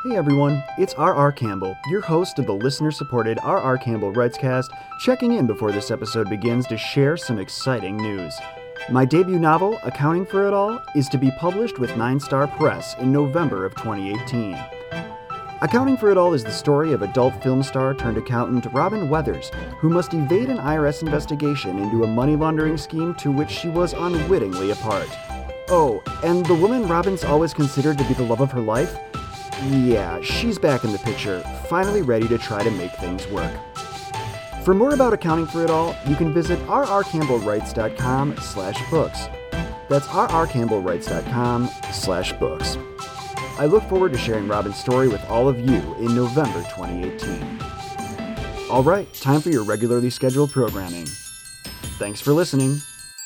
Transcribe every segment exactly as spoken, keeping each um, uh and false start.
Hey everyone, it's R R. Campbell, your host of the listener-supported R R. Campbell Writescast, checking in before this episode begins to share some exciting news. My debut novel, Accounting for It All, is to be published with Nine Star Press in November of twenty eighteen. Accounting for It All is the story of adult film star turned accountant Robin Weathers, who must evade an I R S investigation into a money laundering scheme to which she was unwittingly a part. Oh, and the woman Robin's always considered to be the love of her life? Yeah, she's back in the picture, finally ready to try to make things work. For more about Accounting for It All, you can visit rrcampbellwrites.com slash books. That's rrcampbellwrites.com slash books. I look forward to sharing Robin's story with all of you in November twenty eighteen. All right, time for your regularly scheduled programming. Thanks for listening.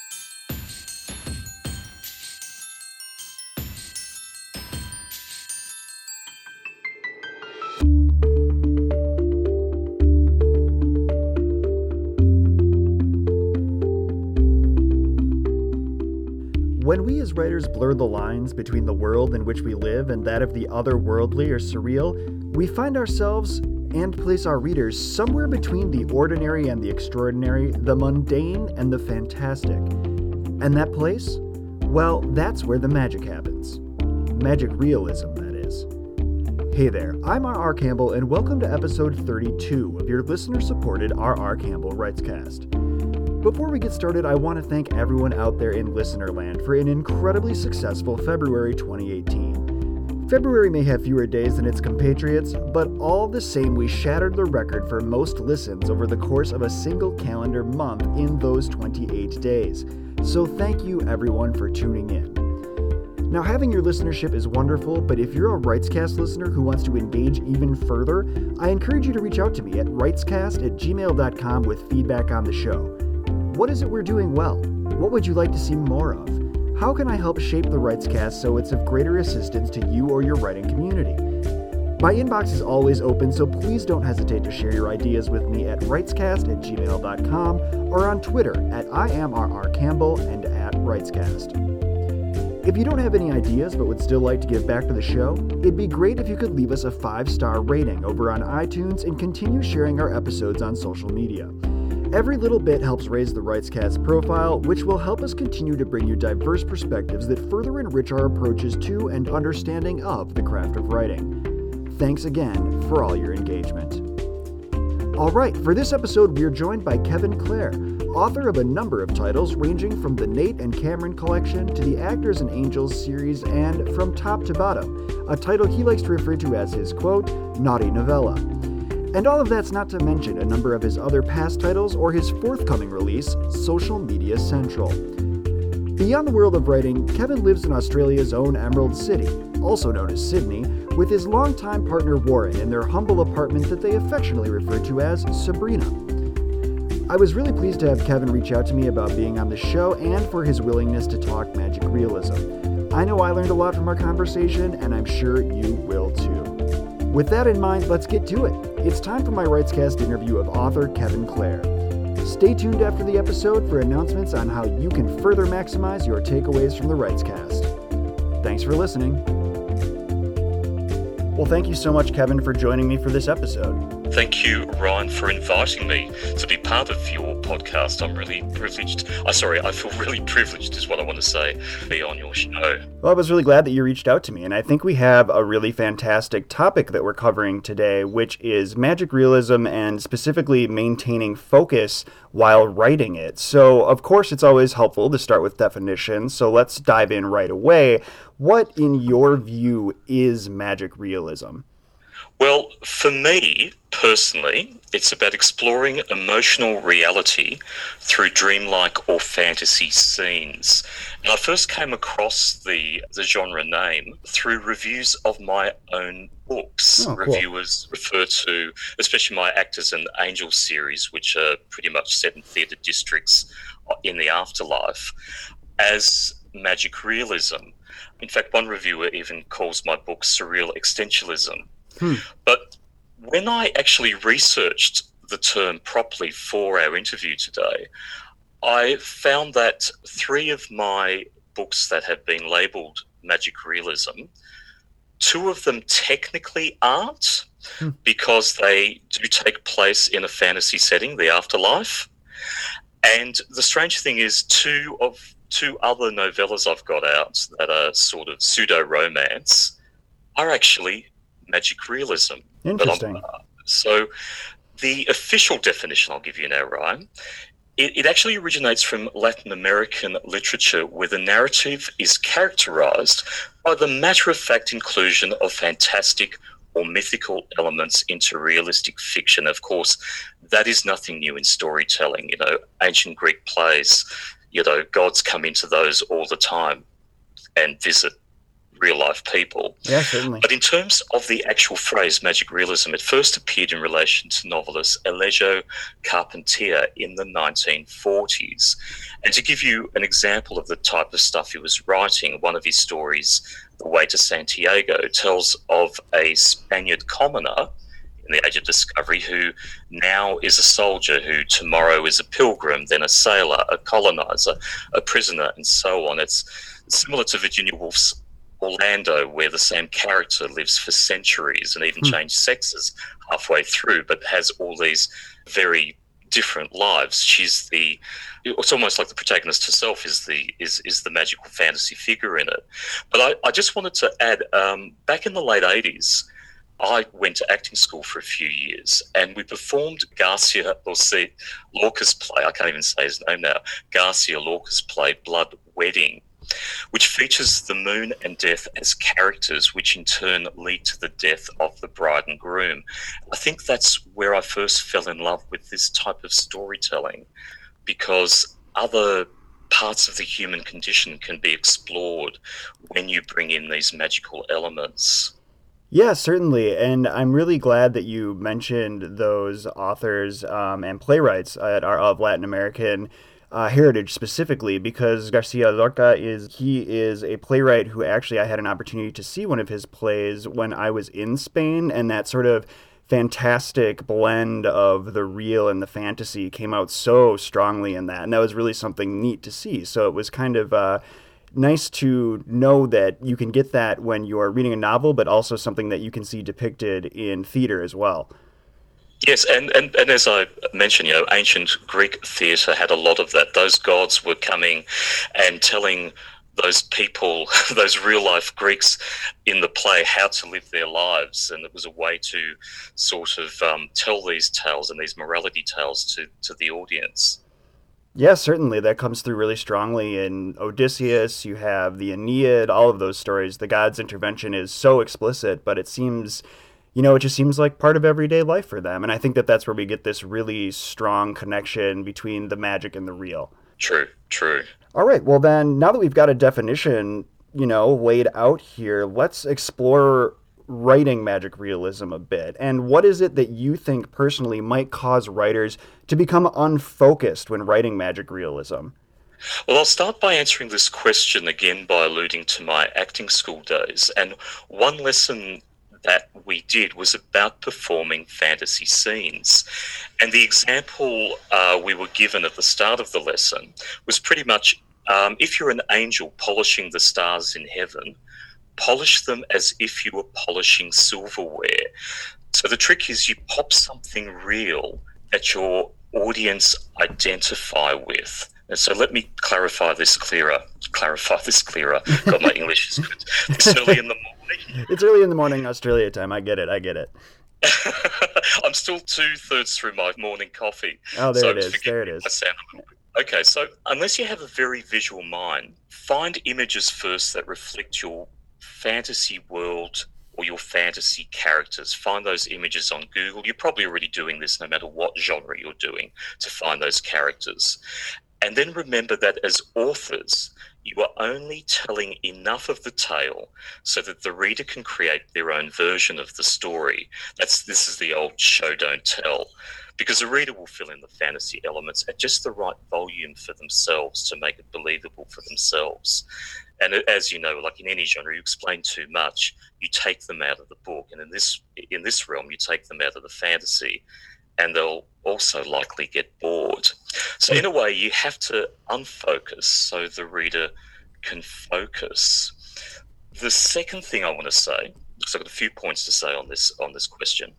When we as writers blur the lines between the world in which we live and that of the otherworldly or surreal, we find ourselves and place our readers somewhere between the ordinary and the extraordinary, the mundane and the fantastic. And that place? Well, that's where the magic happens. Magic realism, that is. Hey there, I'm R R. Campbell, and welcome to episode thirty-two of your listener-supported R R. Campbell Writescast. Before we get started, I want to thank everyone out there in Listenerland for an incredibly successful February twenty eighteen. February may have fewer days than its compatriots, but all the same we shattered the record for most listens over the course of a single calendar month in those twenty-eight days. So thank you everyone for tuning in. Now, having your listenership is wonderful, but if you're a Writescast listener who wants to engage even further, I encourage you to reach out to me at writescast at gmail dot com with feedback on the show. What is it we're doing well? What would you like to see more of? How can I help shape the Writescast so it's of greater assistance to you or your writing community? My inbox is always open, so please don't hesitate to share your ideas with me at writescast at gmail dot com or on Twitter at I am R R Campbell and at Writescast. If you don't have any ideas but would still like to give back to the show, it'd be great if you could leave us a five-star rating over on iTunes and continue sharing our episodes on social media. Every little bit helps raise the Writescast profile, which will help us continue to bring you diverse perspectives that further enrich our approaches to and understanding of the craft of writing. Thanks again for all your engagement. All right, for this episode, we are joined by Kevin Clare, author of a number of titles ranging from the Nate and Cameron collection to the Actors and Angels series and From Top to Bottom, a title he likes to refer to as his, quote, naughty novella. And all of that's not to mention a number of his other past titles or his forthcoming release, Social Media Central. Beyond the world of writing, Kevin lives in Australia's own Emerald City, also known as Sydney, with his longtime partner Warren in their humble apartment that they affectionately refer to as Sabrina. I was really pleased to have Kevin reach out to me about being on the show and for his willingness to talk magic realism. I know I learned a lot from our conversation, and I'm sure you will too. With that in mind, let's get to it. It's time for my Writescast interview of author Kevin Clare. Stay tuned after the episode for announcements on how you can further maximize your takeaways from the Writescast. Thanks for listening. Well, thank you so much, Kevin, for joining me for this episode. Thank you, Ryan, for inviting me to be part of your podcast. I'm really privileged. I sorry, I feel really privileged is what I want to say, to be on your show. Well, I was really glad that you reached out to me, and I think we have a really fantastic topic that we're covering today, which is magic realism and specifically maintaining focus while writing it. So, of course, it's always helpful to start with definitions, so let's dive in right away. What, in your view, is magic realism? Well, for me, personally, it's about exploring emotional reality through dreamlike or fantasy scenes. And I first came across the, the genre name through reviews of my own books. Oh, cool. Reviewers refer to, especially my Actors and Angels series, which are pretty much set in theatre districts in the afterlife, as magic realism. In fact, one reviewer even calls my book surreal existentialism. Hmm. But when I actually researched the term properly for our interview today, I found that three of my books that have been labelled magic realism Two of them technically aren't, Hmm. because they do take place in a fantasy setting, the afterlife. And the strange thing is, two of two other novellas I've got out that are sort of pseudo romance are actually magic realism. Interesting. So the official definition I'll give you now, Ryan, it, it actually originates from Latin American literature, where the narrative is characterized by the matter-of-fact inclusion of fantastic or mythical elements into realistic fiction. Of course, that is nothing new in storytelling. You know, ancient Greek plays, you know, gods come into those all the time and visit real-life people. Yeah, certainly. But in terms of the actual phrase magic realism, it first appeared in relation to novelist Alejo Carpentier in the nineteen forties. And to give you an example of the type of stuff he was writing, one of his stories, The Way to Santiago, tells of a Spaniard commoner in the Age of Discovery who now is a soldier, who tomorrow is a pilgrim, then a sailor, a colonizer, a prisoner, and so on. It's similar to Virginia Woolf's Orlando, where the same character lives for centuries and even Hmm. changed sexes halfway through, but has all these very different lives. She's the it's almost like the protagonist herself is the is is the magical fantasy figure in it. But I, I just wanted to add, um, back in the late eighties, I went to acting school for a few years, and we performed Garcia Lorca's play. I can't even say his name now. Garcia Lorca's play Blood Wedding, which features the moon and death as characters, which in turn lead to the death of the bride and groom. I think that's where I first fell in love with this type of storytelling, because other parts of the human condition can be explored when you bring in these magical elements. Yeah, certainly. And I'm really glad that you mentioned those authors um, and playwrights that are of Latin American uh, heritage specifically, because Garcia Lorca is he is a playwright who actually I had an opportunity to see one of his plays when I was in Spain, and that sort of fantastic blend of the real and the fantasy came out so strongly in that, and that was really something neat to see. So it was kind of uh, nice to know that you can get that when you're reading a novel, but also something that you can see depicted in theater as well. Yes, and, and, and as I mentioned, you know, ancient Greek theatre had a lot of that. Those gods were coming and telling those people, those real-life Greeks in the play, how to live their lives, and it was a way to sort of um, tell these tales and these morality tales to, to the audience. Yeah, certainly. That comes through really strongly in Odysseus. You have the Aeneid, all of those stories. The god's intervention is so explicit, but it seems, you know, it just seems like part of everyday life for them. And I think that that's where we get this really strong connection between the magic and the real. True, true. All right. Well, then, now that we've got a definition, you know, laid out here, let's explore writing magic realism a bit. And what is it that you think personally might cause writers to become unfocused when writing magic realism? Well, I'll start by answering this question again by alluding to my acting school days. And one lesson that we did was about performing fantasy scenes. And the example uh, we were given at the start of the lesson was pretty much, um, if you're an angel polishing the stars in heaven, polish them as if you were polishing silverware. So the trick is you pop something real that your audience identify with. And so let me clarify this clearer. Clarify this clearer. God, my English is good. It's early in the morning. It's early in the morning, Australia time. I get it. I get it. I'm still two-thirds through my morning coffee. Oh, there so it is. There it is. I sound a little bit. Okay, so unless you have a very visual mind, find images first that reflect your fantasy world or your fantasy characters. Find those images on Google. You're probably already doing this no matter what genre you're doing to find those characters. And then remember that as authors, you are only telling enough of the tale so that the reader can create their own version of the story. That's this is the old show, don't tell, because the reader will fill in the fantasy elements at just the right volume for themselves to make it believable for themselves. And as you know, like in any genre, you explain too much, you take them out of the book. And in this in this realm, you take them out of the fantasy, and they'll also likely get bored. So in a way, you have to unfocus so the reader can focus. The second thing I want to say So I've got a few points to say on this on this question.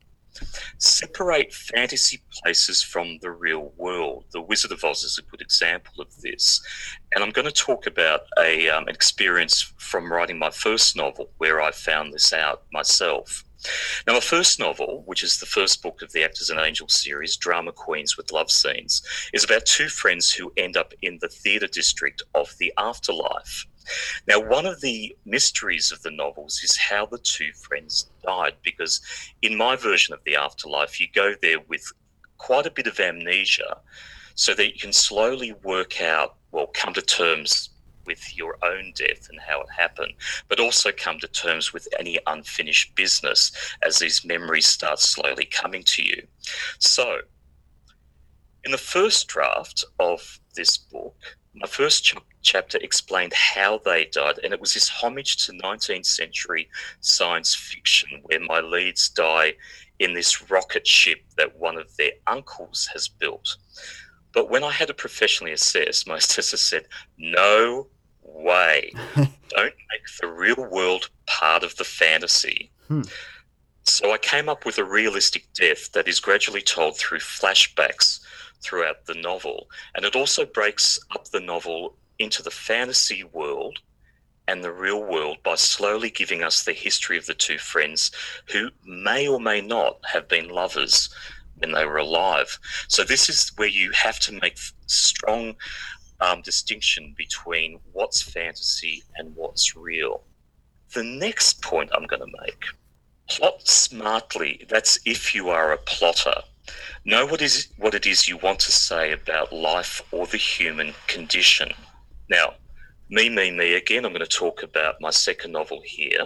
Separate fantasy places from the real world. The Wizard of Oz is a good example of this. And I'm going to talk about a, um, an experience from writing my first novel where I found this out myself. Now, my first novel, which is the first book of the Actors and Angels series, Drama Queens with Love Scenes, is about two friends who end up in the theatre district of the afterlife. Now, one of the mysteries of the novels is how the two friends died, because in my version of the afterlife, you go there with quite a bit of amnesia so that you can slowly work out, well, come to terms with your own death and how it happened, but also come to terms with any unfinished business as these memories start slowly coming to you. So, in the first draft of this book, my first ch- chapter explained how they died, and it was this homage to nineteenth century science fiction where my leads die in this rocket ship that one of their uncles has built. But when I had to professionally assess, my assessor said, no way. Don't make the real world part of the fantasy. Hmm. So I came up with a realistic death that is gradually told through flashbacks throughout the novel. And it also breaks up the novel into the fantasy world and the real world by slowly giving us the history of the two friends who may or may not have been lovers when they were alive. So this is where you have to make strong um, distinction between what's fantasy and what's real. The next point I'm going to make, plot smartly. That's if you are a plotter. Know what is what it is you want to say about life or the human condition. Now, me, me, me again, I'm going to talk about my second novel here,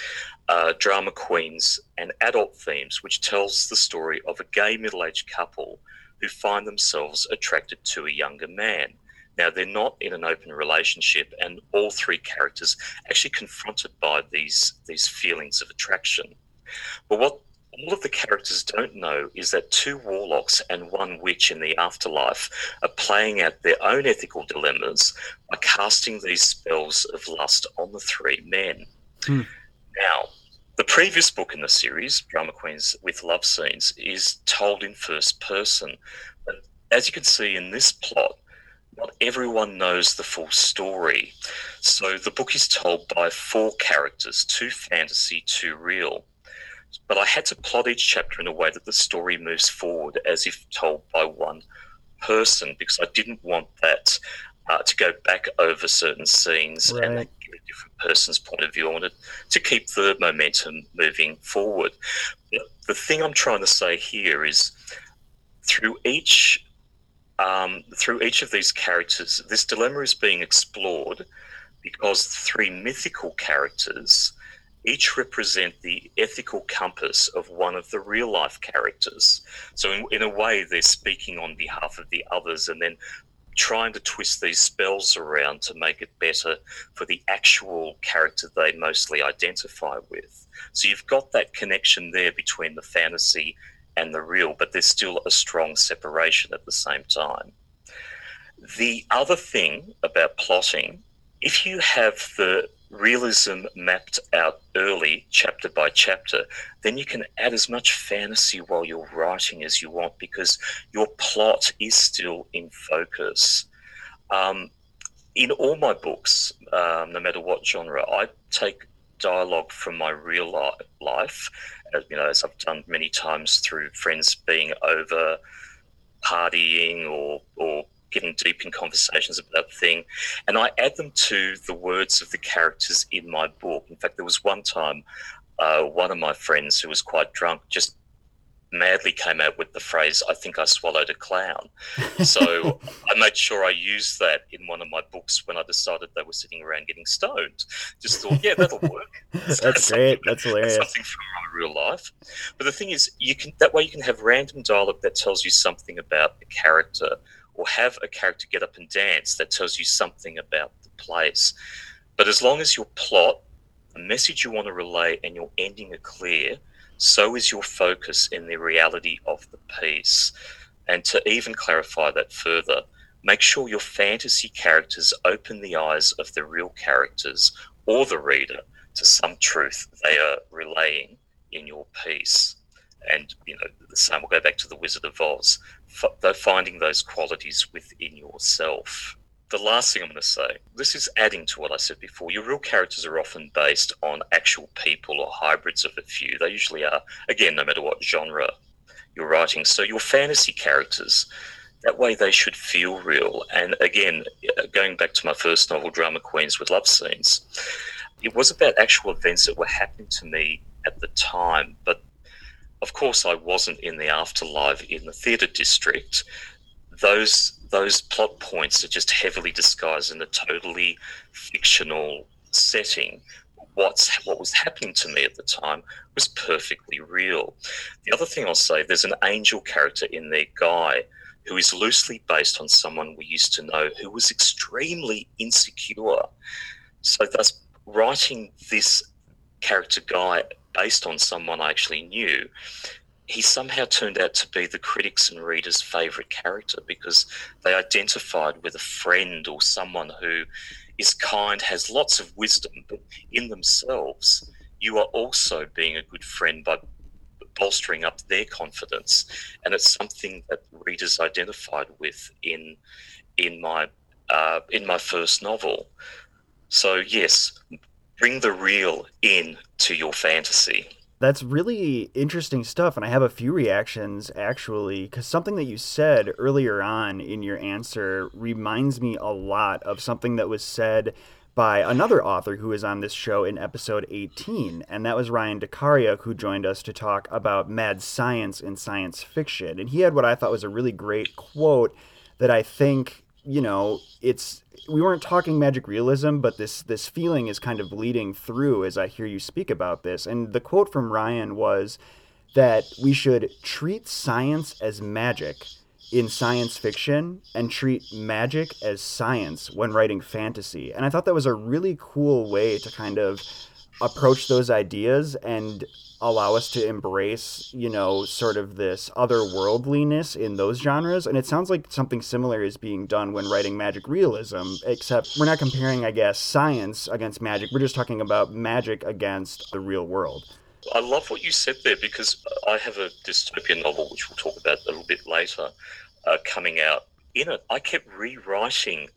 uh, Drama Queens and Adult Themes, which tells the story of a gay middle-aged couple who find themselves attracted to a younger man. Now, they're not in an open relationship, and all three characters are actually confronted by these, these feelings of attraction. But what all of the characters don't know is that two warlocks and one witch in the afterlife are playing out their own ethical dilemmas by casting these spells of lust on the three men. Hmm. Now, the previous book in the series, Drama Queens with Love Scenes, is told in first person. But as you can see in this plot, not everyone knows the full story. So the book is told by four characters, two fantasy, two real. But I had to plot each chapter in a way that the story moves forward as if told by one person, because I didn't want that uh, to go back over certain scenes right. and give a different person's point of view. I wanted to keep the momentum moving forward. But the thing I'm trying to say here is through each um, through each of these characters, this dilemma is being explored because the three mythical characters each represent the ethical compass of one of the real-life characters. So in, in a way, they're speaking on behalf of the others and then trying to twist these spells around to make it better for the actual character they mostly identify with. So you've got that connection there between the fantasy and the real, but there's still a strong separation at the same time. The other thing about plotting, if you have the realism mapped out early, chapter by chapter, then you can add as much fantasy while you're writing as you want, because your plot is still in focus. Um, in all my books, um, no matter what genre, I take dialogue from my real life, as, you know, as I've done many times through friends being over, partying, or or getting deep in conversations about the thing, and I add them to the words of the characters in my book. In fact, there was one time uh, one of my friends who was quite drunk just madly came out with the phrase, "I think I swallowed a clown." So I made sure I used that in one of my books when I decided they were sitting around getting stoned. Just thought, yeah, that'll work. That's, that's great. That's hilarious. That's something from my real life. But the thing is, you can that way you can have random dialogue that tells you something about the character, or have a character get up and dance that tells you something about the place. But as long as your plot, the message you want to relay, and your ending are clear, so is your focus in the reality of the piece. And to even clarify that further, make sure your fantasy characters open the eyes of the real characters or the reader to some truth they are relaying in your piece. And, you know, the same will go back to the Wizard of Oz. They're finding those qualities within yourself. The last thing I'm going to say, this is adding to what I said before. Your real characters are often based on actual people or hybrids of a few. They usually are, again, no matter what genre you're writing. So your fantasy characters, that way they should feel real. And again, going back to my first novel, Drama Queens with Love Scenes, it was about actual events that were happening to me at the time. But of course, I wasn't in the afterlife in the theatre district. Those those plot points are just heavily disguised in a totally fictional setting. What's what was happening to me at the time was perfectly real. The other thing I'll say, there's an angel character in there, Guy, who is loosely based on someone we used to know who was extremely insecure. So thus, writing this character, Guy, based on someone I actually knew, he somehow turned out to be the critics' and readers' favourite character because they identified with a friend or someone who is kind, has lots of wisdom, but in themselves, you are also being a good friend by bolstering up their confidence. And it's something that readers identified with in in my uh, in my first novel. So yes, bring the real in to your fantasy. That's really interesting stuff, and I have a few reactions, actually, because something that you said earlier on in your answer reminds me a lot of something that was said by another author who was on this show in episode eighteen, and that was Ryan DeCaria, who joined us to talk about mad science in science fiction. And he had what I thought was a really great quote that I think, you know, it's we weren't talking magic realism, but this this feeling is kind of bleeding through as I hear you speak about this. And the quote from Ryan was that we should treat science as magic in science fiction and treat magic as science when writing fantasy. And I thought that was a really cool way to kind of approach those ideas and allow us to embrace, you know, sort of this otherworldliness in those genres. And it sounds like something similar is being done when writing magic realism, except we're not comparing, I guess, science against magic. We're just talking about magic against the real world. I love what you said there because I have a dystopian novel, which we'll talk about a little bit later, uh, coming out. In it, I kept rewriting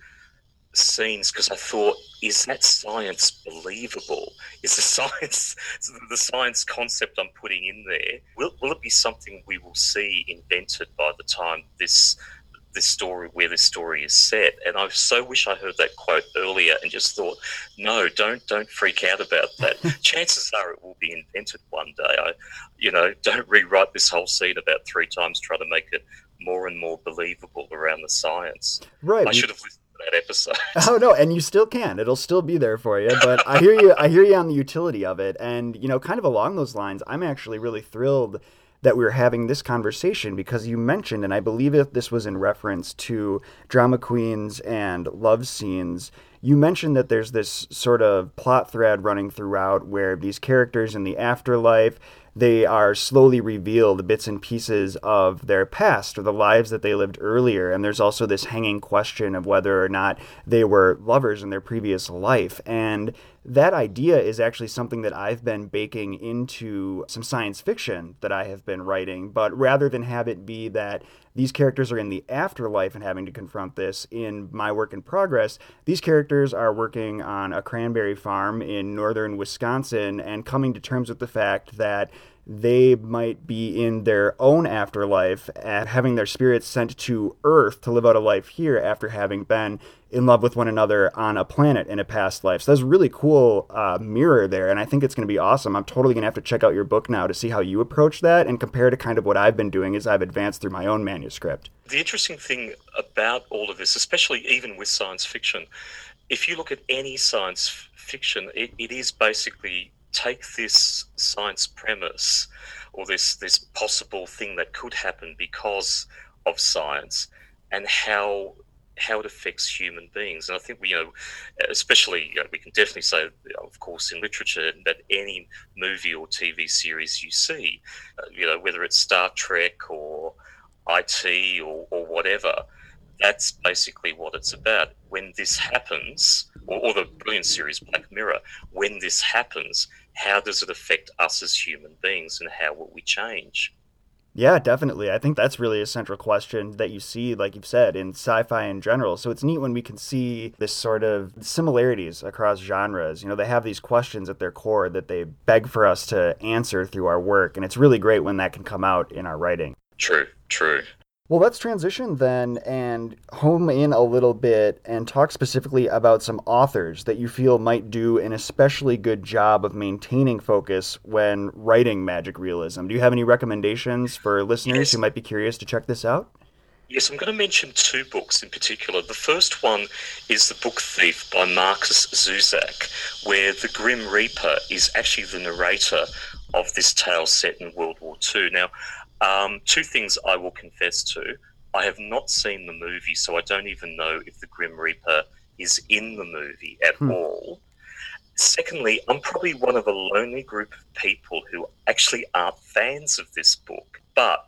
scenes because I thought, is that science believable? Is the science the science concept I'm putting in there, will, will it be something we will see invented by the time this this story where this story is set? And I so wish I heard that quote earlier and just thought, no, don't don't freak out about that. Chances are it will be invented one day. I you know, don't rewrite this whole scene about three times, try to make it more and more believable around the science. Right. I should have listened that episode. Oh no, and you still can. It'll still be there for you. But I hear you I hear you on the utility of it. And, you know, kind of along those lines, I'm actually really thrilled that we were having this conversation because you mentioned, and I believe if this was in reference to Drama Queens and Love Scenes, you mentioned that there's this sort of plot thread running throughout where these characters in the afterlife, they are slowly revealed bits and pieces of their past or the lives that they lived earlier. And there's also this hanging question of whether or not they were lovers in their previous life. And that idea is actually something that I've been baking into some science fiction that I have been writing. But rather than have it be that these characters are in the afterlife and having to confront this in my work in progress, these characters are working on a cranberry farm in northern Wisconsin and coming to terms with the fact that they might be in their own afterlife, having their spirits sent to Earth to live out a life here after having been in love with one another on a planet in a past life. So that's a really cool uh, mirror there, and I think it's going to be awesome. I'm totally going to have to check out your book now to see how you approach that and compare to kind of what I've been doing as I've advanced through my own manuscript. The interesting thing about all of this, especially even with science fiction, if you look at any science fiction, it, it is basically take this science premise or this this possible thing that could happen because of science and how how it affects human beings. And I think we, you know, especially, you know, we can definitely say, of course, in literature, that any movie or T V series you see, uh, you know, whether it's Star Trek or I T or, or whatever, that's basically what it's about. When this happens, or, or the brilliant series Black Mirror, when this happens, how does it affect us as human beings and how will we change? Yeah, definitely. I think that's really a central question that you see, like you've said, in sci-fi in general. So it's neat when we can see this sort of similarities across genres. You know, they have these questions at their core that they beg for us to answer through our work, and it's really great when that can come out in our writing. True, true. Well, let's transition then and home in a little bit and talk specifically about some authors that you feel might do an especially good job of maintaining focus when writing magic realism. Do you have any recommendations for listeners Yes. who might be curious to check this out? Yes, I'm going to mention two books in particular. The first one is The Book Thief by Markus Zusak, where the Grim Reaper is actually the narrator of this tale set in World War Two. Now, um, two things I will confess to. I have not seen the movie, so I don't even know if the Grim Reaper is in the movie at Hmm. all. Secondly, I'm probably one of a lonely group of people who actually aren't fans of this book, but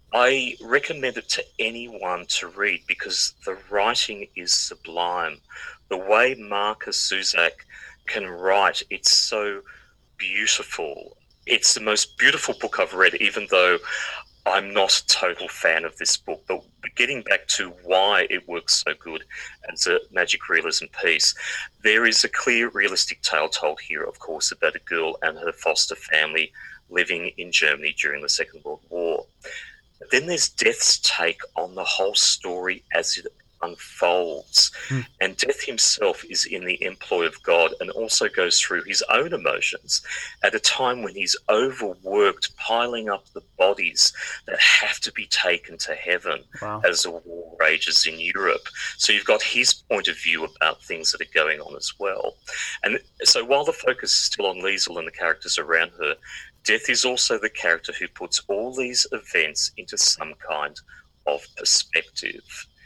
I recommend it to anyone to read because the writing is sublime. The way Marcus Zuzak can write, it's so beautiful. It's the most beautiful book I've read, even though I'm not a total fan of this book. But getting back to why it works so good as a magic realism piece, there is a clear, realistic tale told here, of course, about a girl and her foster family living in Germany during the Second World War. Then there's Death's take on the whole story as it unfolds. Hmm. And Death himself is in the employ of God and also goes through his own emotions at a time when he's overworked, piling up the bodies that have to be taken to heaven Wow. as a war rages in Europe. So you've got his point of view about things that are going on as well. And so while the focus is still on Liesel and the characters around her, Death is also the character who puts all these events into some kind of perspective.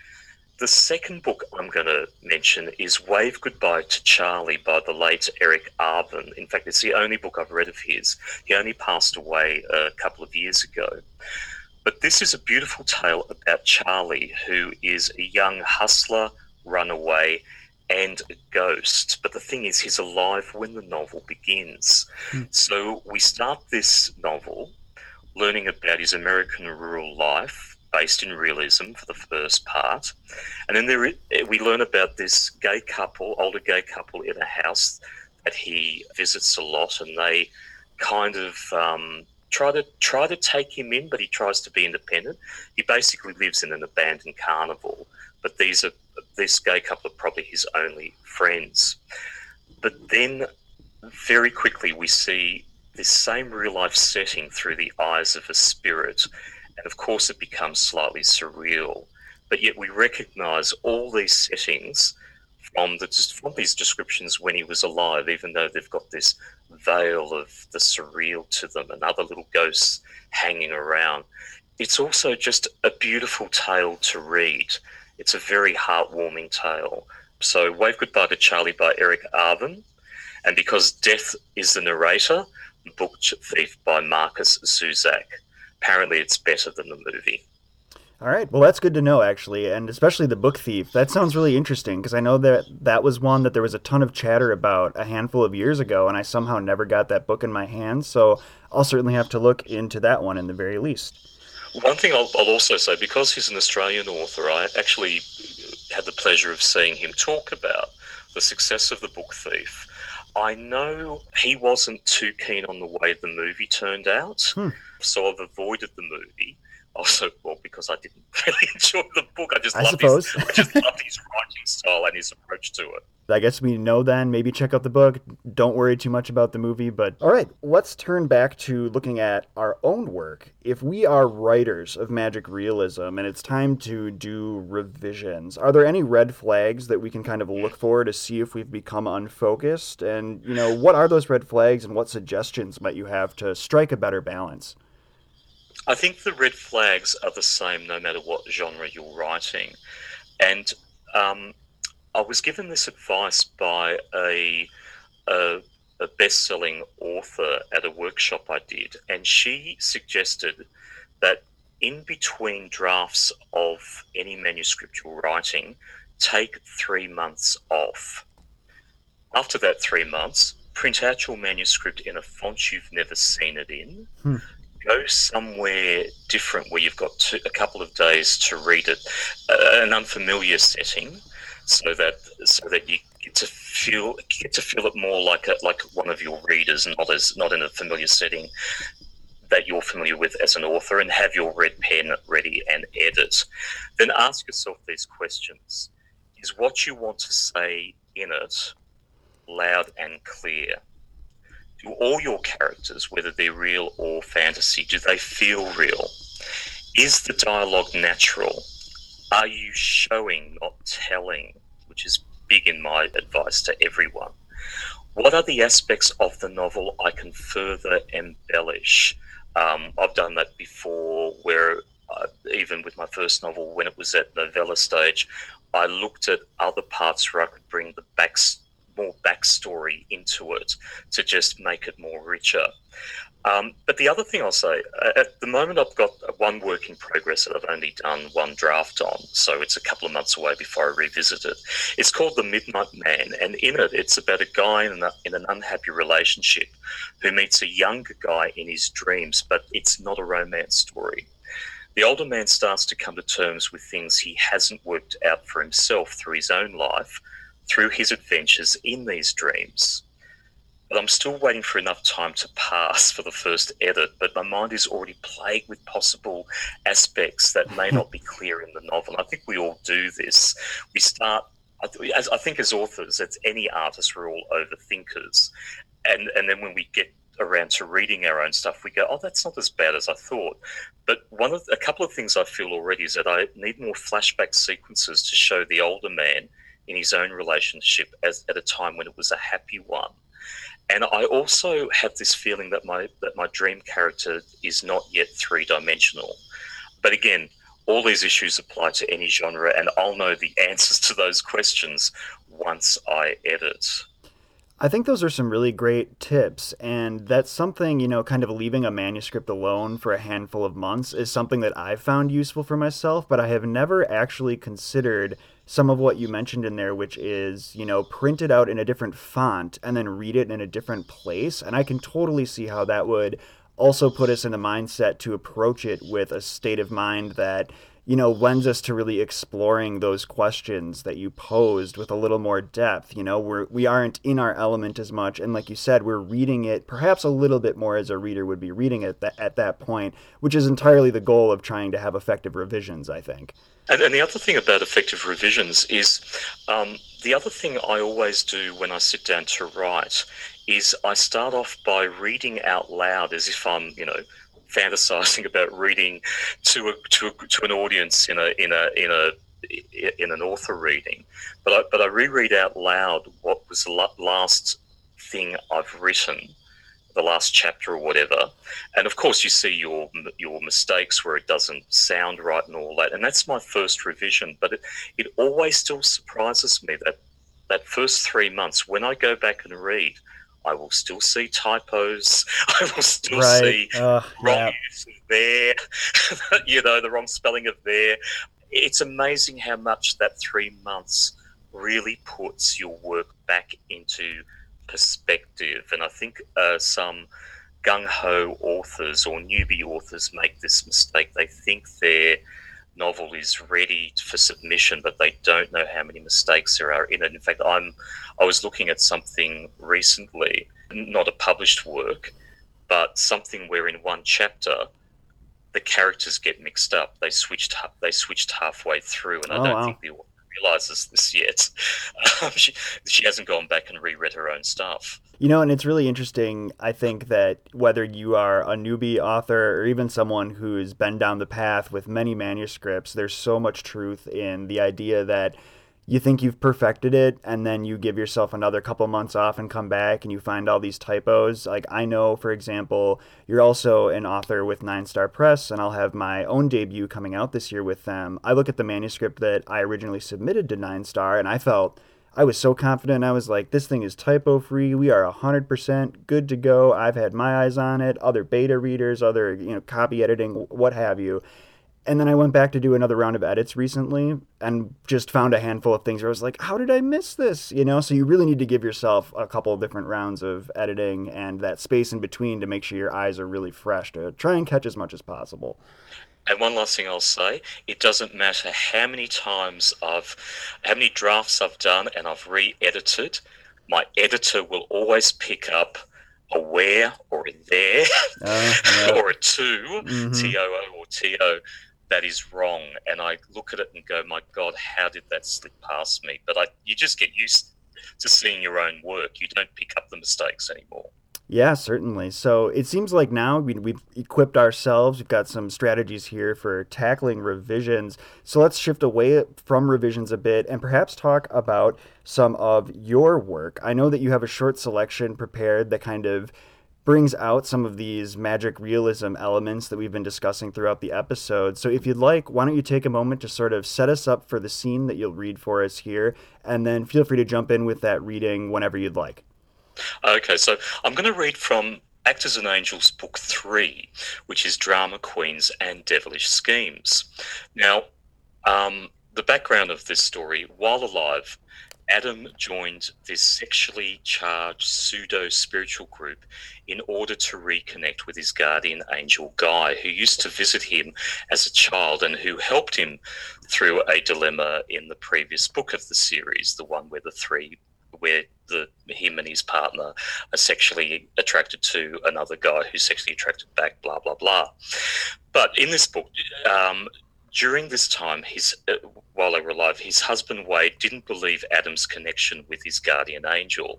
The second book I'm going to mention is Wave Goodbye to Charlie by the late Eric Arvin. In fact, it's the only book I've read of his. He only passed away a couple of years ago. But this is a beautiful tale about Charlie, who is a young hustler, runaway, and a ghost. But the thing is, he's alive when the novel begins. Hmm. So we start this novel learning about his American rural life, based in realism for the first part. And then there, we learn about this gay couple, older gay couple in a house that he visits a lot, and they kind of um, try to try to take him in, but he tries to be independent. He basically lives in an abandoned carnival, but these are this gay couple are probably his only friends. But then very quickly we see this same real life setting through the eyes of a spirit. And of course, it becomes slightly surreal. But yet we recognize all these settings from, the, from these descriptions when he was alive, even though they've got this veil of the surreal to them and other little ghosts hanging around. It's also just a beautiful tale to read. It's a very heartwarming tale. So Wave Goodbye to Charlie by Eric Arvin. And because Death is the narrator, Book Thief by Marcus Zuzak. Apparently it's better than the movie. All right. Well, that's good to know, actually, and especially The Book Thief. That sounds really interesting because I know that that was one that there was a ton of chatter about a handful of years ago, and I somehow never got that book in my hands, so I'll certainly have to look into that one in the very least. One thing I'll, I'll also say, because he's an Australian author, I actually had the pleasure of seeing him talk about the success of The Book Thief. I know he wasn't too keen on the way the movie turned out, Hmm. so I've avoided the movie. Also, well, because I didn't really enjoy the book. I just I loved suppose. his, I just loved his writing style and his approach to it. I guess we know then. Maybe check out the book. Don't worry too much about the movie. But all right, let's turn back to looking at our own work. If we are writers of magic realism and it's time to do revisions, are there any red flags that we can kind of look for to see if we've become unfocused? And, you know, what are those red flags and what suggestions might you have to strike a better balance? I think the red flags are the same no matter what genre you're writing. And um, I was given this advice by a, a, a best-selling author at a workshop I did, and she suggested that in between drafts of any manuscript you're writing, take three months off. After that three months, print out your manuscript in a font you've never seen it in. Hmm. Go somewhere different where you've got two, a couple of days to read it, uh, an unfamiliar setting, so that so that you get to feel get to feel it more like a, like one of your readers, not as not in a familiar setting that you're familiar with as an author, and have your red pen ready and edit. Then ask yourself these questions: is what you want to say in it loud and clear? Do all your characters, whether they're real or fantasy, do they feel real? Is the dialogue natural? Are you showing, not telling, which is big in my advice to everyone? What are the aspects of the novel I can further embellish? Um, I've done that before, where uh, even with my first novel, when it was at novella stage, I looked at other parts where I could bring the back more backstory into it to just make it more richer. Um, but the other thing I'll say, at the moment I've got one work in progress that I've only done one draft on, so it's a couple of months away before I revisit it. It's called The Midnight Man, and in it, it's about a guy in, a, in an unhappy relationship who meets a younger guy in his dreams, but it's not a romance story. The older man starts to come to terms with things he hasn't worked out for himself through his own life, through his adventures in these dreams. But I'm still waiting for enough time to pass for the first edit, but my mind is already plagued with possible aspects that may not be clear in the novel. And I think we all do this. We start, as I think as authors, as any artist, we're all overthinkers. And, and then when we get around to reading our own stuff, we go, oh, that's not as bad as I thought. But one of a couple of things I feel already is that I need more flashback sequences to show the older man in his own relationship as at a time when it was a happy one. And I also have this feeling that my that my dream character is not yet three-dimensional. But again, all these issues apply to any genre, and I'll know the answers to those questions once I edit. I think those are some really great tips, and that's something, you know, kind of leaving a manuscript alone for a handful of months is something that I've found useful for myself, but I have never actually considered some of what you mentioned in there, which is, you know, print it out in a different font and then read it in a different place. And I can totally see how that would also put us in a mindset to approach it with a state of mind that, you know, lends us to really exploring those questions that you posed with a little more depth. You know, we're, we aren't in our element as much. And like you said, we're reading it perhaps a little bit more as a reader would be reading it th- at that point, which is entirely the goal of trying to have effective revisions, I think. And, and the other thing about effective revisions is um, the other thing I always do when I sit down to write is I start off by reading out loud as if I'm, you know, fantasizing about reading to a to a, to an audience in a in a in a in an author reading, but I but I reread out loud what was the last thing I've written, the last chapter or whatever, and of course you see your your mistakes where it doesn't sound right and all that, and that's my first revision. But it, it always still surprises me that that first three months when I go back and read, I will still see typos. I will still right. see uh, wrong yeah. use of there, you know, the wrong spelling of there. It's amazing how much that three months really puts your work back into perspective. And I think uh, some gung-ho authors or newbie authors make this mistake. They think their novel is ready for submission, but they don't know how many mistakes there are in it. In fact, I'm I was looking at something recently, not a published work, but something where in one chapter the characters get mixed up. They switched they switched halfway through, and I oh, don't wow. think the author realizes this yet. Um, she, she hasn't gone back and reread her own stuff. You know, and it's really interesting, I think, that whether you are a newbie author or even someone who's been down the path with many manuscripts, there's so much truth in the idea that you think you've perfected it, and then you give yourself another couple months off and come back and you find all these typos. Like, I know, for example, you're also an author with Nine Star Press, and I'll have my own debut coming out this year with them. I look at the manuscript that I originally submitted to Nine Star, and I felt I was so confident. I was like, this thing is typo free. We are one hundred percent good to go. I've had my eyes on it, other beta readers, other, you know, copy editing, what have you. And then I went back to do another round of edits recently and just found a handful of things where I was like, how did I miss this? You know, so you really need to give yourself a couple of different rounds of editing and that space in between to make sure your eyes are really fresh to try and catch as much as possible. And one last thing I'll say, it doesn't matter how many times I've, how many drafts I've done and I've re-edited, my editor will always pick up a where or a there uh, yeah. or a to, mm-hmm. T O O or T O. That is wrong, and I look at it and go, my God, how did that slip past me? But I, you just get used to seeing your own work. You don't pick up the mistakes anymore. Yeah, certainly. So it seems like now we, we've equipped ourselves. We've got some strategies here for tackling revisions. So let's shift away from revisions a bit and perhaps talk about some of your work. I know that you have a short selection prepared that kind of brings out some of these magic realism elements that we've been discussing throughout the episode. So if you'd like, why don't you take a moment to sort of set us up for the scene that you'll read for us here, and then feel free to jump in with that reading whenever you'd like. Okay, so I'm going to read from Actors and Angels Book three, which is Drama Queens and Devilish Schemes. Now, um, the background of this story, while alive, Adam joined this sexually charged pseudo-spiritual group in order to reconnect with his guardian angel Guy, who used to visit him as a child and who helped him through a dilemma in the previous book of the series, the one where the three, where the him and his partner are sexually attracted to another guy who's sexually attracted back, blah, blah, blah. But in this book, um, during this time, his uh, while they were alive, his husband Wade didn't believe Adam's connection with his guardian angel.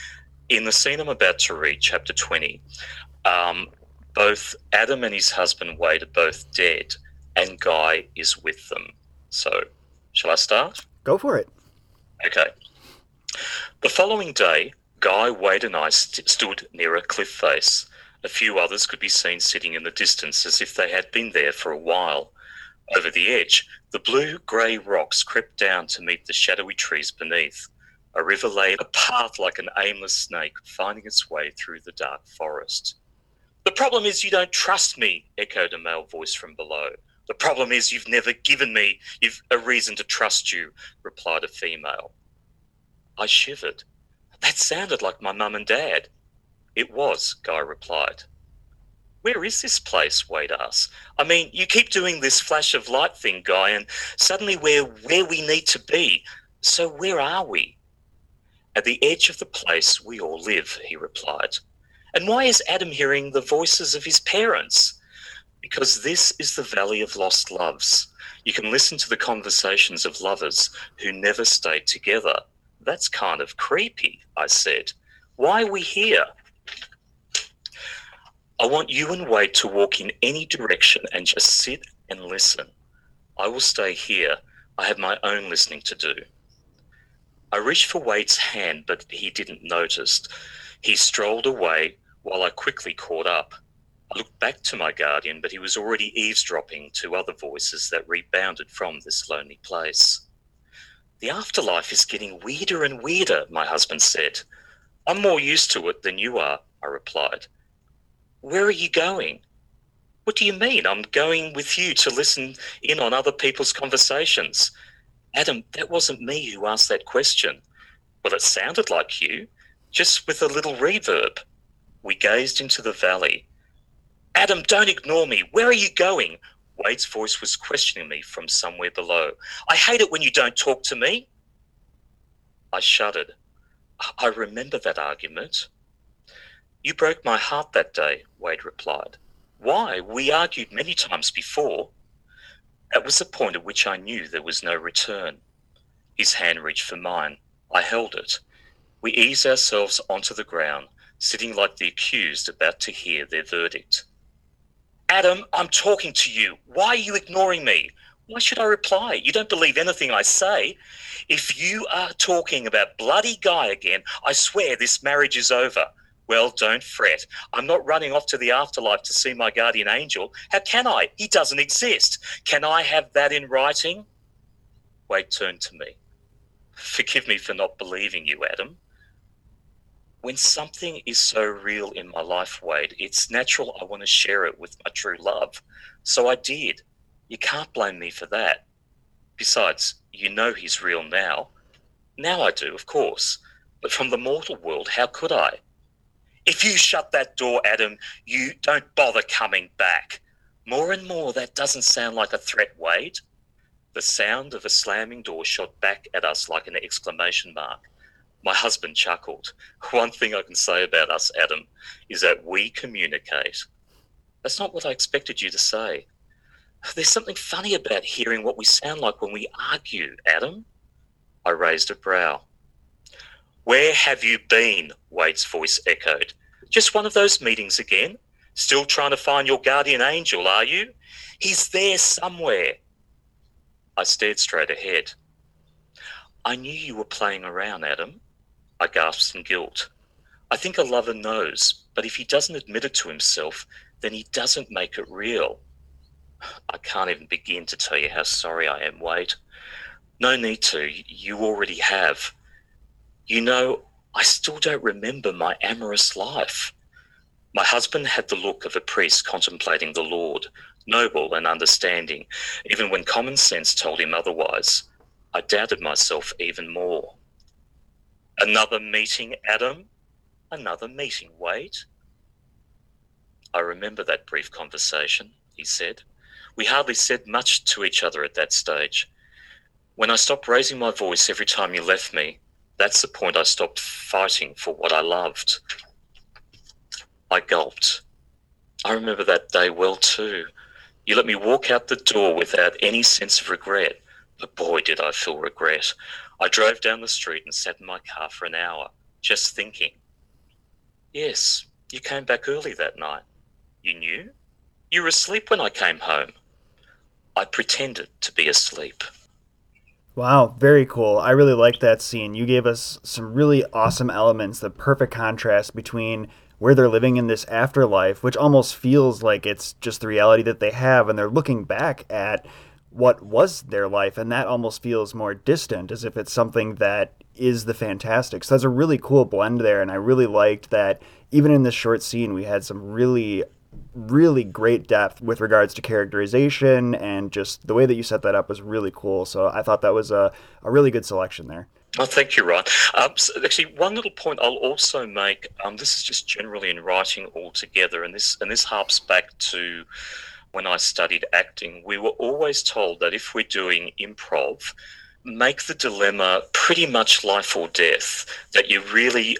In the scene I'm about to read, chapter twenty, um, both Adam and his husband Wade are both dead, and Guy is with them. So, shall I start? Go for it. Okay. The following day, Guy, Wade and I st- stood near a cliff face. A few others could be seen sitting in the distance as if they had been there for a while. Over the edge, the blue-grey rocks crept down to meet the shadowy trees beneath. A river lay a path like an aimless snake, finding its way through the dark forest. "The problem is you don't trust me," echoed a male voice from below. "The problem is you've never given me you've a reason to trust you," replied a female. I shivered. That sounded like my mum and dad. "It was," Guy replied. "Where is this place?" Wade asked. "I mean, you keep doing this flash of light thing, Guy, and suddenly we're where we need to be. So where are we?" "At the edge of the place we all live," he replied. "And why is Adam hearing the voices of his parents?" "Because this is the Valley of Lost Loves. You can listen to the conversations of lovers who never stayed together." "That's kind of creepy," I said. "Why are we here?" "I want you and Wade to walk in any direction and just sit and listen. I will stay here. I have my own listening to do." I reached for Wade's hand, but he didn't notice. He strolled away while I quickly caught up. I looked back to my guardian, but he was already eavesdropping to other voices that rebounded from this lonely place. "The afterlife is getting weirder and weirder," my husband said. "I'm more used to it than you are," I replied. "Where are you going?" "What do you mean? I'm going with you to listen in on other people's conversations." "Adam, that wasn't me who asked that question." "Well, it sounded like you, just with a little reverb." We gazed into the valley. "Adam, don't ignore me. Where are you going?" Wade's voice was questioning me from somewhere below. "I hate it when you don't talk to me." I shuddered. I remember that argument. "You broke my heart that day," Wade replied. "Why? We argued many times before." That was the point at which I knew there was no return. His hand reached for mine. I held it. We eased ourselves onto the ground, sitting like the accused about to hear their verdict. "Adam, I'm talking to you. Why are you ignoring me?" "Why should I reply? You don't believe anything I say." "If you are talking about bloody Guy again, I swear this marriage is over." "Well, don't fret. I'm not running off to the afterlife to see my guardian angel. How can I? He doesn't exist. Can I have that in writing?" Wade turned to me. "Forgive me for not believing you, Adam. When something is so real in my life, Wade, it's natural I want to share it with my true love. So I did. You can't blame me for that. Besides, you know he's real now. Now I do, of course. But from the mortal world, how could I? If you shut that door, Adam, you don't bother coming back. More and more, that doesn't sound like a threat, Wade. The sound of a slamming door shot back at us like an exclamation mark. My husband chuckled. One thing I can say about us, Adam, is that we communicate. That's not what I expected you to say. There's something funny about hearing what we sound like when we argue, Adam. I raised a brow. Where have you been? Wade's voice echoed. Just one of those meetings again? Still trying to find your guardian angel, are you? He's there somewhere. I stared straight ahead. I knew you were playing around, Adam. I gasped in guilt. I think a lover knows, but if he doesn't admit it to himself, then he doesn't make it real. I can't even begin to tell you how sorry I am, Wade. No need to. You already have. You know, I still don't remember my amorous life. My husband had the look of a priest contemplating the Lord, noble and understanding, even when common sense told him otherwise. I doubted myself even more. Another meeting, Adam? Another meeting, Wade? I remember that brief conversation, he said. We hardly said much to each other at that stage. When I stopped raising my voice every time you left me, that's the point I stopped fighting for what I loved. I gulped. I remember that day well too. You let me walk out the door without any sense of regret, but boy did I feel regret. I drove down the street and sat in my car for an hour, just thinking. Yes, you came back early that night. You knew? You were asleep when I came home. I pretended to be asleep. Wow, very cool. I really liked that scene. You gave us some really awesome elements, the perfect contrast between where they're living in this afterlife, which almost feels like it's just the reality that they have, and they're looking back at what was their life, and that almost feels more distant, as if it's something that is the fantastic. So that's a really cool blend there, and I really liked that even in this short scene, we had some really, really great depth with regards to characterization, and just the way that you set that up was really cool. So I thought that was a, a really good selection there. Oh, thank you, Ryan. Um, so actually, one little point I'll also make, um, this is just generally in writing altogether, and this and this harps back to when I studied acting. We were always told that if we're doing improv, make the dilemma pretty much life or death, that you're really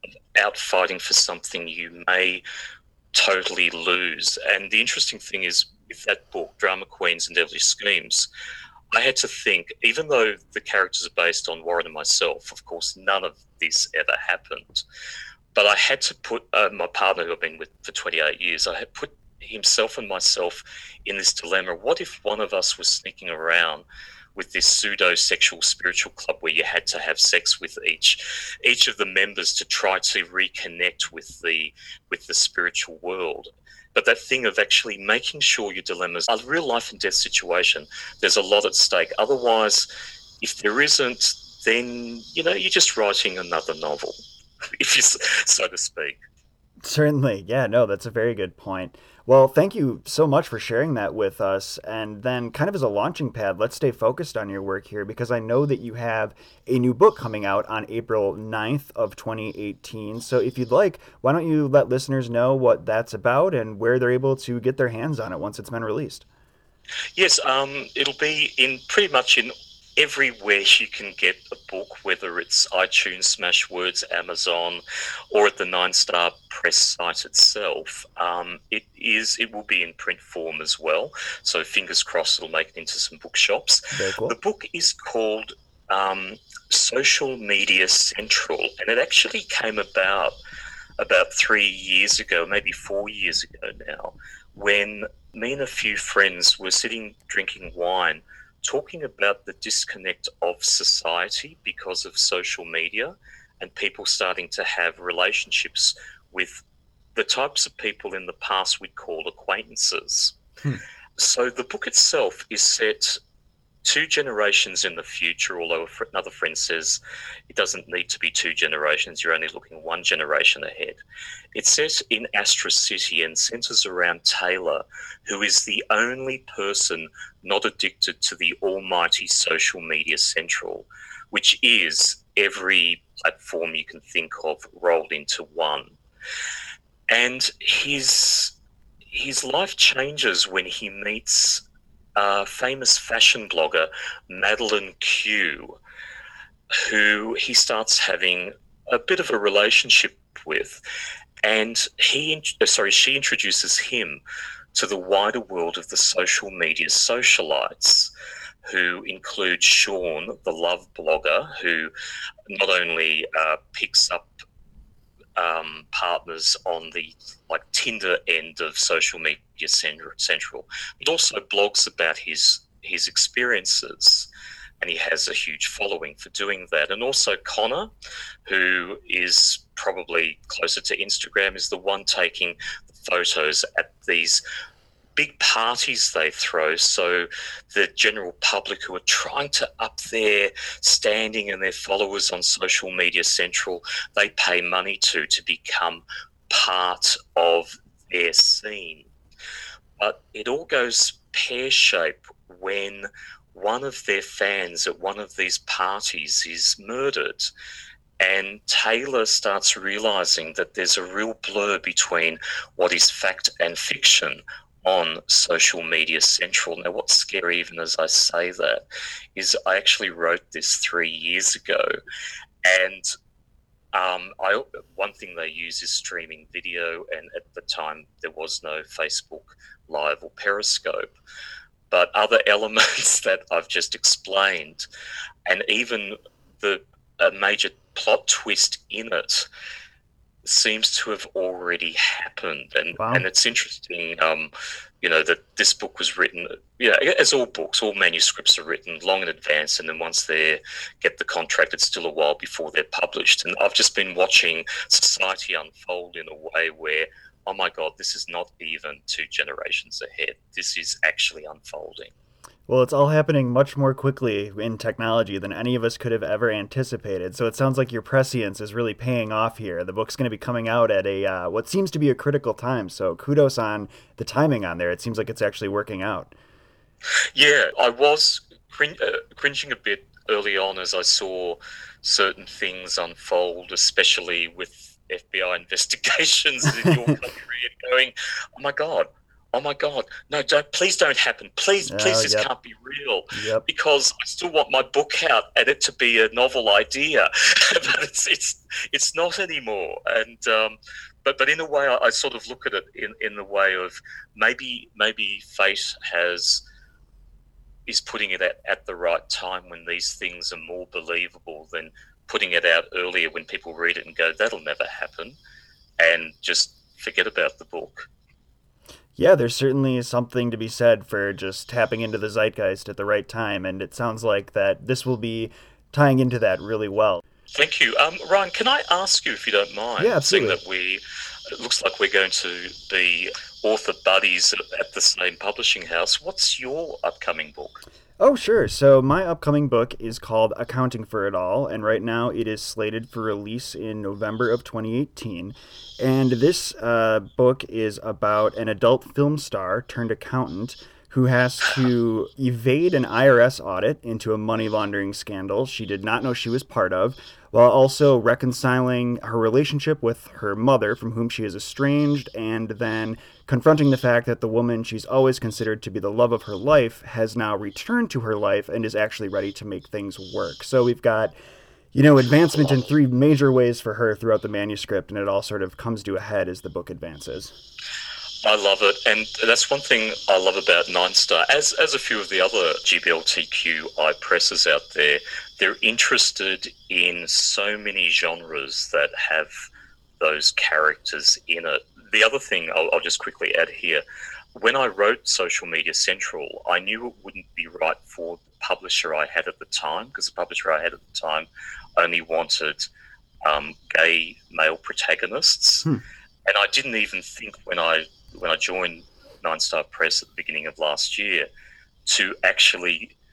out fighting for something you may totally lose. And the interesting thing is, with that book, Drama Queens and Deadly Schemes, I had to think, even though the characters are based on Warren and myself, of course, none of this ever happened. But I had to put uh, my partner, who I've been with for twenty-eight years, I had put himself and myself in this dilemma. What if one of us was sneaking around with this pseudo-sexual spiritual club where you had to have sex with each each of the members to try to reconnect with the with the spiritual world? But that thing of actually making sure your dilemmas are a real life and death situation, there's a lot at stake. Otherwise, if there isn't, then, you know, you're just writing another novel, if you so to speak. Certainly. Yeah, no, that's a very good point. Well, thank you so much for sharing that with us. And then kind of as a launching pad, let's stay focused on your work here, because I know that you have a new book coming out on April ninth of twenty eighteen. So if you'd like, why don't you let listeners know what that's about and where they're able to get their hands on it once it's been released? Yes, um, it'll be in pretty much in everywhere you can get a book, whether it's iTunes, Smashwords, Amazon, or at the Nine Star Press site itself. Um, it is. It will be in print form as well. So fingers crossed it'll make it into some bookshops. Very cool. The book is called um, Social Media Central, and it actually came about about three years ago, maybe four years ago now, when me and a few friends were sitting drinking wine, talking about the disconnect of society because of social media and people starting to have relationships with the types of people in the past we'd call acquaintances. Hmm. So the book itself is set two generations in the future, although another friend says it doesn't need to be two generations, you're only looking one generation ahead. It's set in Astra City and centres around Taylor, who is the only person not addicted to the almighty social media central, which is every platform you can think of rolled into one. And his his life changes when he meets a famous fashion blogger, Madeline Q, who he starts having a bit of a relationship with. And he, sorry, she introduces him to the wider world of the social media socialites, who include Sean, the love blogger, who not only uh, picks up um, partners on the like Tinder end of social media central, but also blogs about his his experiences, and he has a huge following for doing that. And also Connor, who is probably closer to Instagram, is the one taking the photos at these big parties they throw, so the general public who are trying to up their standing and their followers on social media central, they pay money to to become part of their scene. But it all goes pear-shaped when one of their fans at one of these parties is murdered. And Taylor starts realising that there's a real blur between what is fact and fiction on social media central. Now, what's scary, even as I say that, is I actually wrote this three years ago, and um, I, one thing they use is streaming video, and at the time there was no Facebook Live or Periscope, but other elements that I've just explained, and even the a major plot twist in it, seems to have already happened. And Wow. and it's interesting, um, you know, that this book was written, you know, as all books, all manuscripts are written long in advance, and then once they get the contract, it's still a while before they're published. And I've just been watching society unfold in a way where, oh my God, this is not even two generations ahead. This is actually unfolding. Well, it's all happening much more quickly in technology than any of us could have ever anticipated. So it sounds like your prescience is really paying off here. The book's going to be coming out at a uh, what seems to be a critical time. So kudos on the timing on there. It seems like it's actually working out. Yeah, I was cring- uh, cringing a bit early on as I saw certain things unfold, especially with F B I investigations in your country, and going, oh my God. Oh my God! No, don't! Please don't happen. Please, please, Oh, this yep. can't be real. Yep. Because I still want my book out and it to be a novel idea, but it's it's it's not anymore. And um, but but in a way, I, I sort of look at it in, in the way of maybe maybe fate has is putting it at, at the right time when these things are more believable than putting it out earlier when people read it and go, that'll never happen, and just forget about the book. Yeah, there's certainly something to be said for just tapping into the zeitgeist at the right time, and it sounds like that this will be tying into that really well. Thank you. Um, Ryan, can I ask you, if you don't mind, Yeah, absolutely. seeing that we, it looks like we're going to be author buddies at, at the same publishing house, what's your upcoming book? Oh, sure. So my upcoming book is called Accounting for It All, and right now it is slated for release in November of twenty eighteen. And this uh, book is about an adult film star turned accountant who has to evade an I R S audit into a money laundering scandal she did not know she was part of, while also reconciling her relationship with her mother, from whom she is estranged, and then confronting the fact that the woman she's always considered to be the love of her life has now returned to her life and is actually ready to make things work. So we've got, you know, advancement in three major ways for her throughout the manuscript, and it all sort of comes to a head as the book advances. I love it, and that's one thing I love about Nine Star. As as a few of the other G B L T Q I presses out there, they're interested in so many genres that have those characters in it. The other thing I'll, I'll just quickly add here, when I wrote Social Media Central, I knew it wouldn't be right for the publisher I had at the time, because the publisher I had at the time only wanted um, gay male protagonists. Hmm. And I didn't even think when I when I joined Nine Star Press at the beginning of last year to actually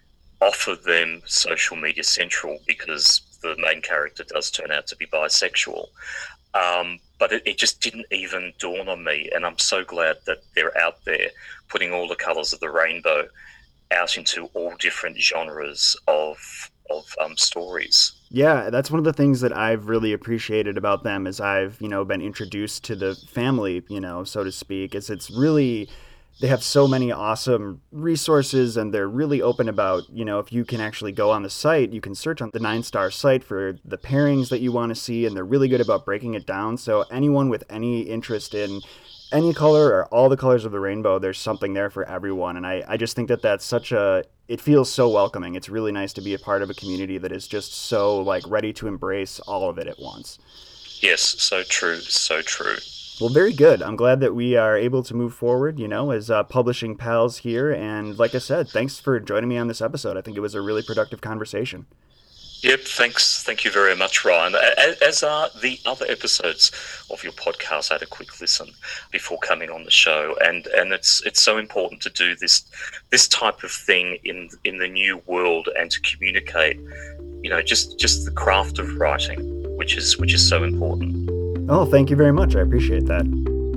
offer them social media central because the main character does turn out to be bisexual. Um, but it, it just didn't even dawn on me, and I'm so glad that they're out there putting all the colours of the rainbow out into all different genres of of um, stories. Yeah, that's one of the things that I've really appreciated about them as I've, you know, been introduced to the family, you know, so to speak, is it's really, they have so many awesome resources, and they're really open about, you know, if you can actually go on the site, you can search on the Nine Star site for the pairings that you want to see, and they're really good about breaking it down. So anyone with any interest in any color or all the colors of the rainbow, there's something there for everyone. And I, I just think that that's such a, it feels so welcoming. It's really nice to be a part of a community that is just so like ready to embrace all of it at once. Yes, so true, so true. Well, very good. I'm glad that we are able to move forward, you know, as uh, publishing pals here. And like I said, thanks for joining me on this episode. I think it was a really productive conversation. Yep, thanks. Thank you very much, Ryan. As are the other episodes of your podcast. I had a quick listen before coming on the show, and, and it's it's so important to do this this type of thing in in the new world and to communicate, you know, just just the craft of writing, which is which is so important. Oh, thank you very much. I appreciate that.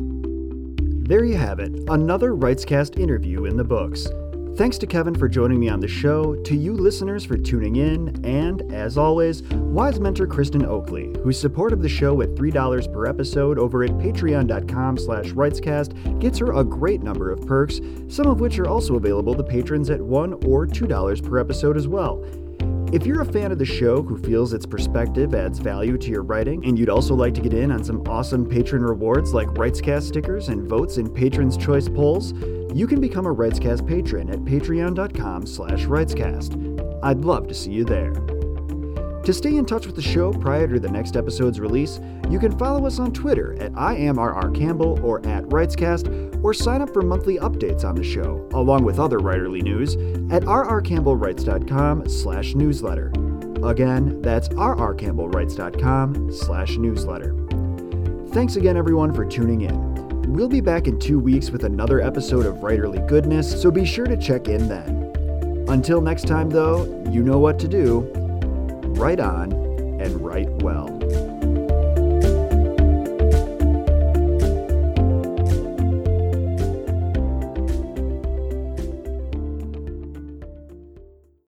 There you have it, another WritesCast interview in the books. Thanks to Kevin for joining me on the show, to you listeners for tuning in, and, as always, wise mentor Kristen Oakley, whose support of the show at three dollars per episode over at patreon.com slash writescast gets her a great number of perks, some of which are also available to patrons at one dollars or two dollars per episode as well. If you're a fan of the show who feels its perspective adds value to your writing, and you'd also like to get in on some awesome patron rewards like WritesCast stickers and votes in Patrons' Choice polls, you can become a WritesCast patron at patreon.com slash writescast. I'd love to see you there. To stay in touch with the show prior to the next episode's release, you can follow us on Twitter at I am R R Campbell or at WritesCast, or sign up for monthly updates on the show, along with other writerly news, at rrcampbellwrites.com slash newsletter. Again, that's rrcampbellwrites.com slash newsletter. Thanks again, everyone, for tuning in. We'll be back in two weeks with another episode of Writerly Goodness, so be sure to check in then. Until next time, though, you know what to do. Write on and write well.